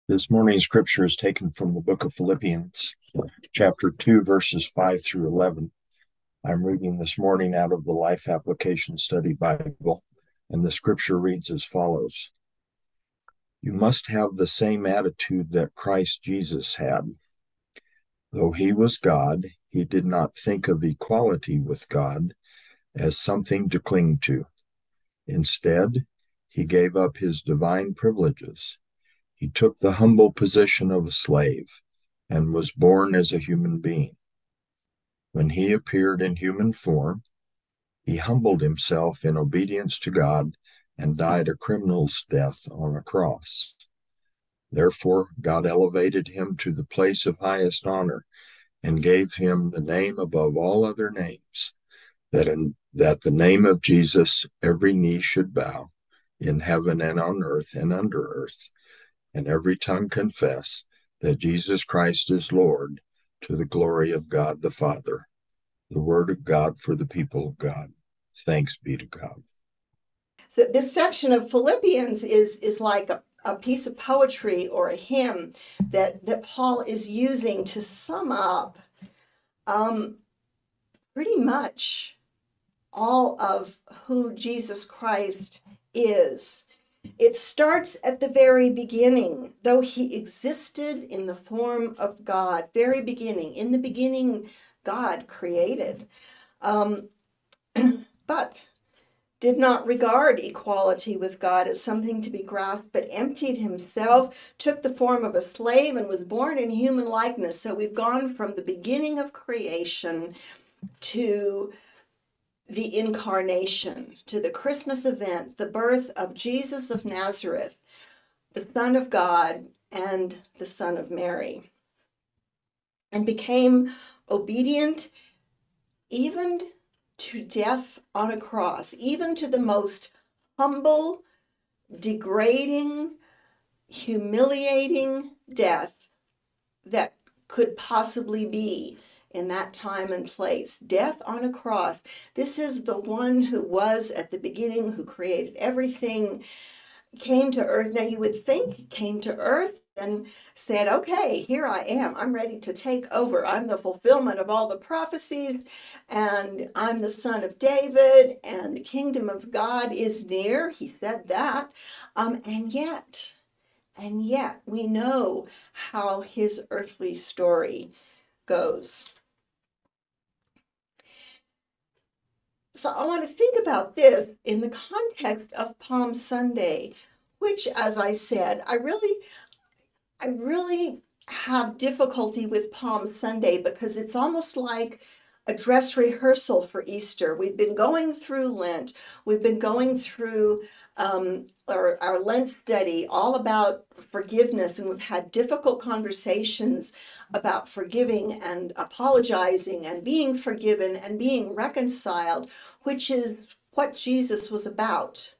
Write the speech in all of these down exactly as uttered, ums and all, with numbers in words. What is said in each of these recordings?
This morning's scripture is taken from the book of Philippians, chapter two, verses five through eleven. I'm reading this morning out of the Life Application Study Bible, and the scripture reads as follows. You must have the same attitude that Christ Jesus had. Though he was God, he did not think of equality with God as something to cling to. Instead, he gave up his divine privileges. He took the humble position of a slave and was born as a human being. When he appeared in human form, he humbled himself in obedience to God and died a criminal's death on a cross. Therefore, God elevated him to the place of highest honor and gave him the name above all other names, that in that the name of Jesus every knee should bow, in heaven and on earth and under earth, and every tongue confess that Jesus Christ is Lord, to the glory of God the Father. The word of God for the people of God. Thanks be to God. So this section of Philippians is is like a, a piece of poetry or a hymn that that Paul is using to sum up um, pretty much all of who Jesus Christ is. It starts at the very beginning, though he existed in the form of God, very beginning. In the beginning, God created. Um, but did not regard equality with God as something to be grasped, but emptied himself, took the form of a slave, and was born in human likeness. So we've gone from the beginning of creation to the incarnation, to the Christmas event, the birth of Jesus of Nazareth, the Son of God and the Son of Mary, and became obedient even to death on a cross, even to the most humble, degrading, humiliating death that could possibly be in that time and place. Death on a cross. This is the one who was at the beginning, who created everything, came to earth. Now you would think he came to earth and said, okay, here I am. I'm ready to take over. I'm the fulfillment of all the prophecies, and I'm the son of David, and the kingdom of God is near. He said that. Um, and yet, and yet we know how his earthly story goes. So I want to think about this in the context of Palm Sunday, which, as I said, I really, I really have difficulty with Palm Sunday because it's almost like a dress rehearsal for Easter. We've been going through Lent. We've been going through um, our, our Lent study all about forgiveness, and we've had difficult conversations about forgiving and apologizing and being forgiven and being reconciled, which is what Jesus was about.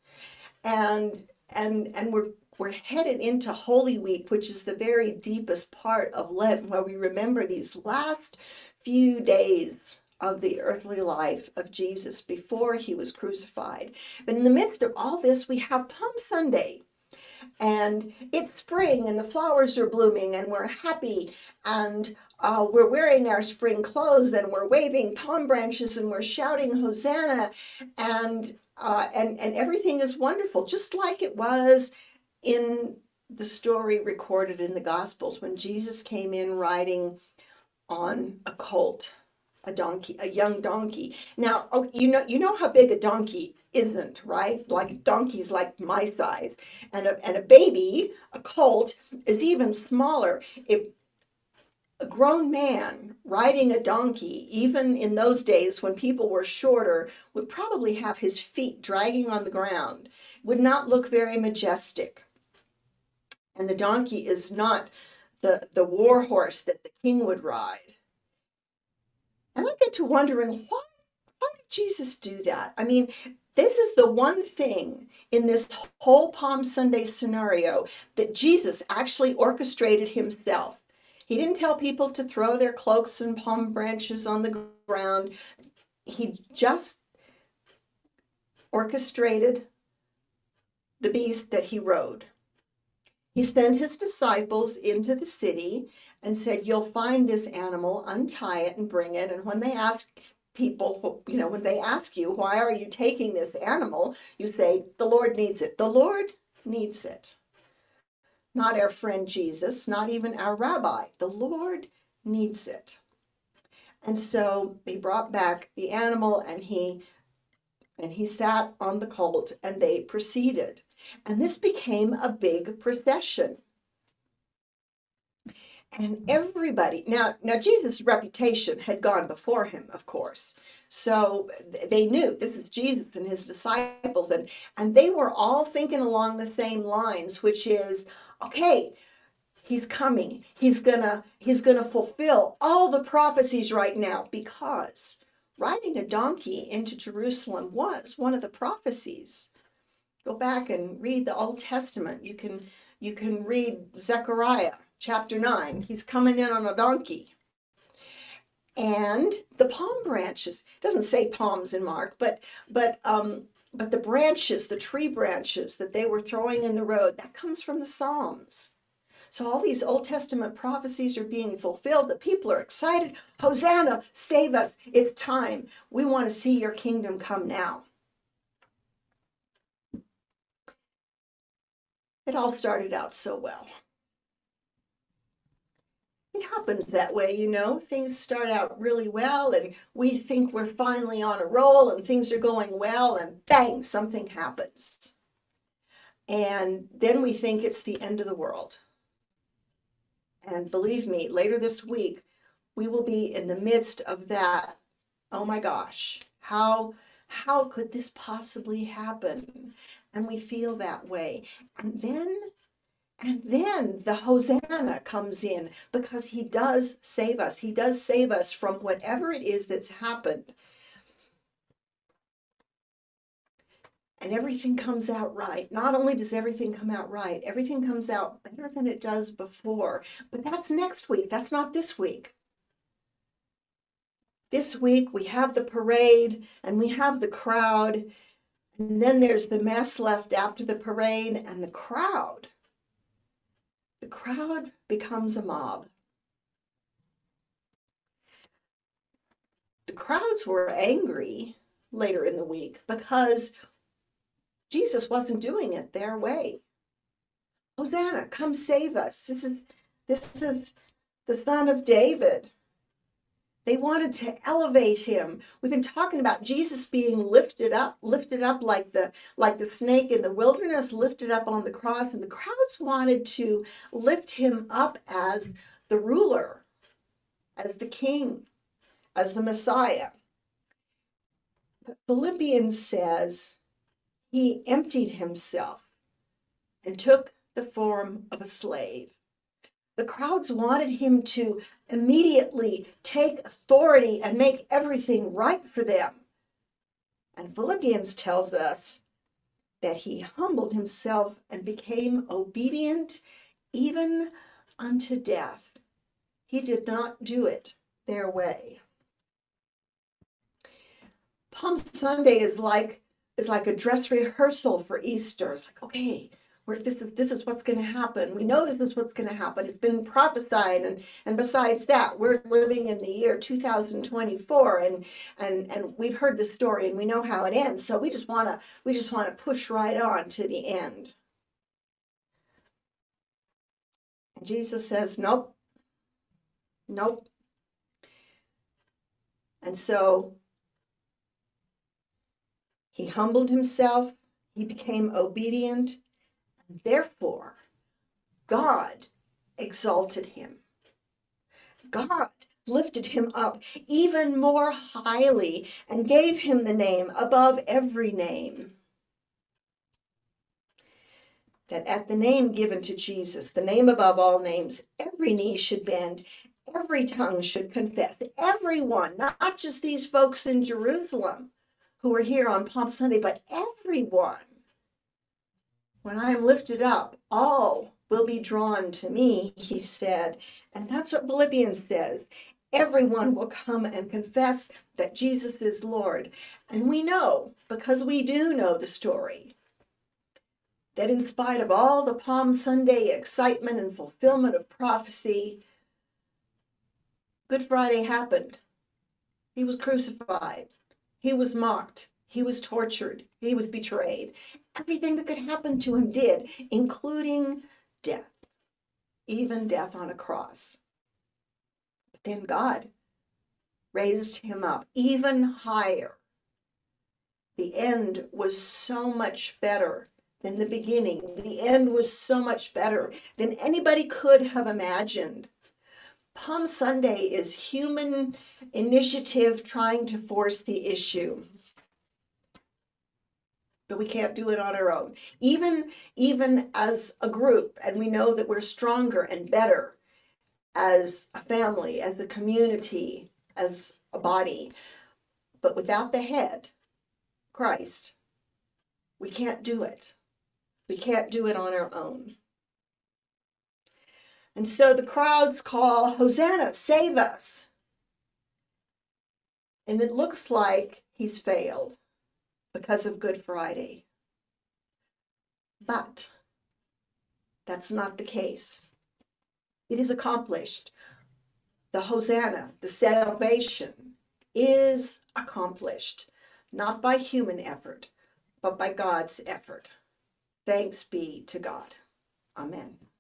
And and and we're we're headed into Holy Week, which is the very deepest part of Lent, where we remember these last few days of the earthly life of Jesus before he was crucified. But in the midst of all this, we have Palm Sunday, and it's spring, and the flowers are blooming, and we're happy, and uh, we're wearing our spring clothes, and we're waving palm branches, and we're shouting Hosanna, and uh, and and everything is wonderful, just like it was in the story recorded in the Gospels when Jesus came in riding on a colt, a donkey, a young donkey. Now, oh, you know, you know how big a donkey isn't, right? Like donkeys like my size, and a and a baby, a colt, is even smaller. If a grown man riding a donkey, even in those days when people were shorter, would probably have his feet dragging on the ground, would not look very majestic. And the donkey is not the, the war horse that the king would ride. And I get to wondering, why, why did Jesus do that? I mean, this is the one thing in this whole Palm Sunday scenario that Jesus actually orchestrated himself. He didn't tell people to throw their cloaks and palm branches on the ground. He just orchestrated the beast that he rode. He sent his disciples into the city and said, you'll find this animal, untie it and bring it. And when they ask people, you know, when they ask you, why are you taking this animal? You say, the Lord needs it. The Lord needs it. Not our friend Jesus, not even our rabbi. The Lord needs it. And so they brought back the animal, and he and he sat on the colt, and they proceeded. And this became a big procession. And everybody, now, now Jesus' reputation had gone before him, of course. So they knew this is Jesus and his disciples, and, and they were all thinking along the same lines, which is, okay, he's coming. He's gonna, he's gonna fulfill all the prophecies right now, because riding a donkey into Jerusalem was one of the prophecies. Go back and read the Old Testament. You can, you can read Zechariah chapter nine. He's coming in on a donkey. And the palm branches, it doesn't say palms in Mark, but but um, but the branches, the tree branches that they were throwing in the road, that comes from the Psalms. So all these Old Testament prophecies are being fulfilled. The people are excited. Hosanna, save us. It's time. We want to see your kingdom come now. It all started out so well. It happens that way, you know. Things start out really well, and we think we're finally on a roll, and things are going well, and bang, something happens. And then we think it's the end of the world. And believe me, later this week, we will be in the midst of that. Oh my gosh, how, how could this possibly happen? And we feel that way. And then, and then the Hosanna comes in, because he does save us. He does save us from whatever it is that's happened. And everything comes out right. Not only does everything come out right, everything comes out better than it does before. But that's next week. That's not this week. This week we have the parade and we have the crowd. And then there's the mess left after the parade and the crowd. The crowd becomes a mob. The crowds were angry later in the week because Jesus wasn't doing it their way. Hosanna, come save us. This is, this is the Son of David. They wanted to elevate him. We've been talking about Jesus being lifted up, lifted up like the, like the snake in the wilderness, lifted up on the cross. And the crowds wanted to lift him up as the ruler, as the king, as the Messiah. But Philippians says, he emptied himself and took the form of a slave. The crowds wanted him to immediately take authority and make everything right for them. And Philippians tells us that he humbled himself and became obedient even unto death. He did not do it their way. Palm Sunday is like is like a dress rehearsal for Easter. It's like, okay, we're, this is this is what's going to happen. We know this is what's going to happen. It's been prophesied, and and besides that, we're living in the year two thousand twenty-four, and and and we've heard the story, and we know how it ends. So we just want to we just want to push right on to the end. And Jesus says, nope, nope. And so he humbled himself, he became obedient, and therefore God exalted him. God lifted him up even more highly and gave him the name above every name. That at the name given to Jesus, the name above all names, every knee should bend, every tongue should confess, everyone, not just these folks in Jerusalem who are here on Palm Sunday, but everyone. When I am lifted up, all will be drawn to me, he said. And that's what Philippians says. Everyone will come and confess that Jesus is Lord. And we know, because we do know the story, that in spite of all the Palm Sunday excitement and fulfillment of prophecy, Good Friday happened. He was crucified. He was mocked. He was tortured. He was betrayed. Everything that could happen to him did, including death, even death on a cross. But then God raised him up even higher. The end was so much better than the beginning. The end was so much better than anybody could have imagined. Palm Sunday is human initiative trying to force the issue. But we can't do it on our own. Even, even as a group, and we know that we're stronger and better as a family, as a community, as a body. But without the head, Christ, we can't do it. We can't do it on our own. And so the crowds call, Hosanna, save us. And it looks like he's failed because of Good Friday. But that's not the case. It is accomplished. The Hosanna, the salvation, is accomplished, not by human effort, but by God's effort. Thanks be to God. Amen.